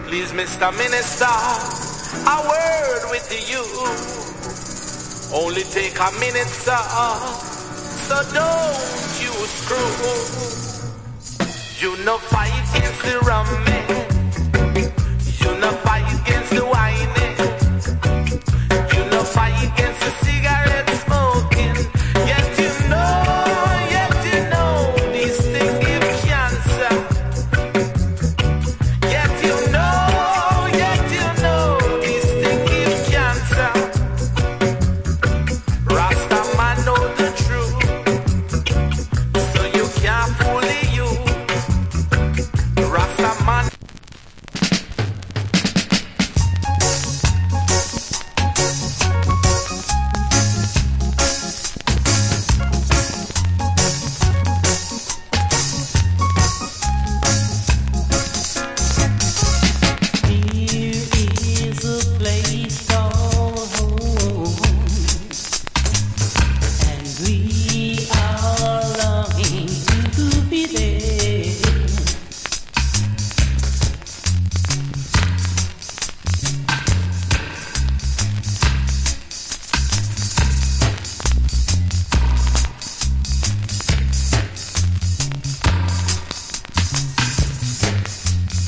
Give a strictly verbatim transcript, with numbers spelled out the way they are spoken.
Please, Mister Minister, a word with you. Only take a minute, sir, so don't you screw. You know fight against the rum.